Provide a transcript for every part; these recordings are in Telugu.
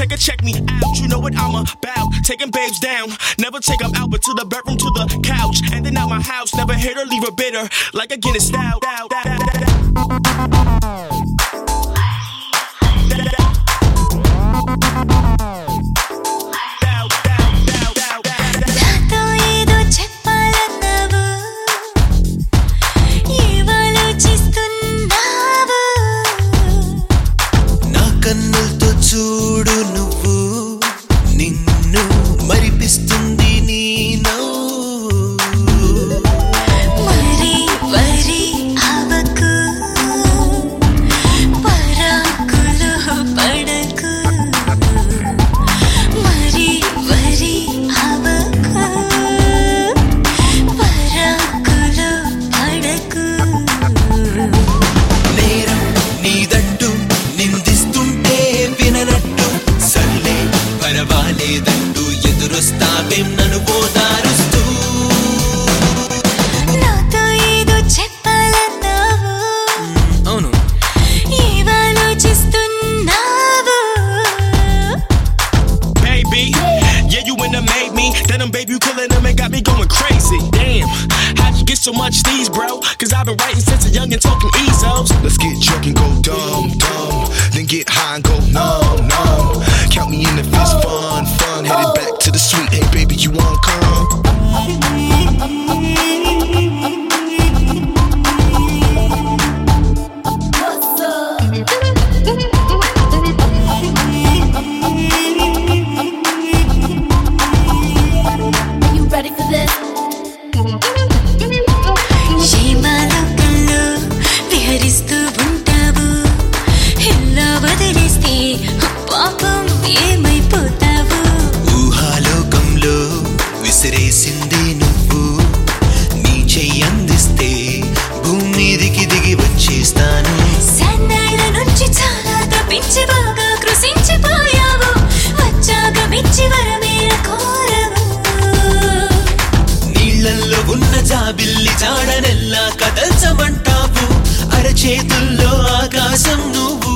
check me out. You know what I'm about. Taking babes down, never take them out, but to the bedroom, to the couch, and then out my house. Never hit her, leave her bitter, like a Guinness stout. చూడు నువ్వు నిన్ను మరిపిస్తుంది నీ మరి వరి అవకు పరాకులు పడకు మరి వరి అవకు పరాకులు పడకు నేరం నీదంటూ నిందిస్తుంటే విననట్టు సర్లే పరవాలేదంటూ ఎదురొస్తావేం నన్ను పోదారుస్తూ నాతో ఏదో చెప్పాలన్నావు అవును ఏవాలోచిస్తున్నావు Baby, yeah, you in the made me. Then them baby, you killing them and got me going crazy. Damn, how'd you get so much these, bro? Cause I've been writing since a young and talking easels. Let's get drunk and go dumb, dumb. Then get high and go numb, numb. Count me in if it's fun, fun. Headed back to the suite. Hey, baby, you wanna come? You ready for this? ఏమాలోకంలో విహరిస్తూ ఉంటావు ఇలా వదిలేస్తే పాపం ఏమైపోతావు ఊహాలోకంలో విసిరేసిందే నువ్వు నీ చెయ్యి అందిస్తే భూమి మీదికి దిగి వచ్చేస్తాను సన్నాళ్ళ నుంచి చాలా తప్పించి బాగా కృషించిపోయావు వచ్చాక మించి వరమేల కోరవు నీళ్ళల్లో ఉన్న జాబిల్లి జాడనెల్లా కదల్చమంటావు అరచేతుల్లో ఆకాశం నువ్వు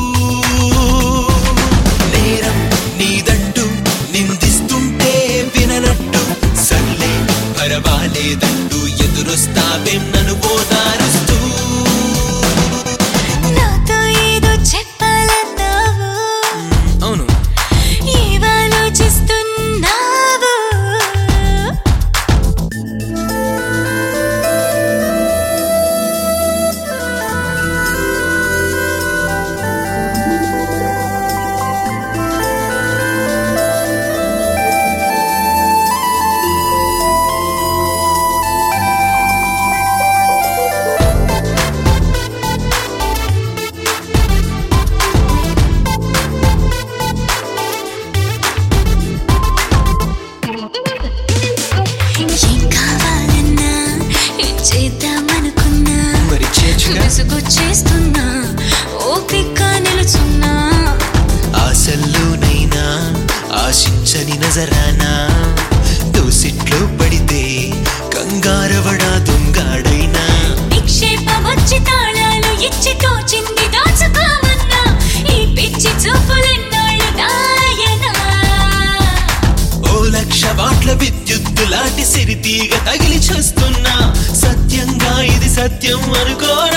నేరం నీదంటూ నిందిస్తుంటే విననట్టు సర్లే పరవాలేదంటూ ఎదురొస్తావేం నన్ను పోదారుస్తూ నాతో ఏదో చెప్పాలన్నావు అవును ఏవాలోచిస్తున్నావు ఏం కావాలన్నా చేద్దామనుకున్నా మరి చేర్చుగా విసుగొచ్చేస్తున్నా ఓపిక నిలుచున్నా ఆశల్లోనైనా ఆశించని నజరానా దోసిట్లో పడితే కంగారవడా దొంగాడైనా నిక్షేపమొచ్చి తాళాలు ఇచ్చి తోచింది దాచుకోమన్నా ఈ పిచ్చి చూపులెన్నాళ్ళు దాయనా ఓ లక్ష వాట్ల విద్యుత్తు లాంటి సిరితీగ తగిలి చేస్తున్నా సత్యంగా ఇది సత్యం అనుకోరా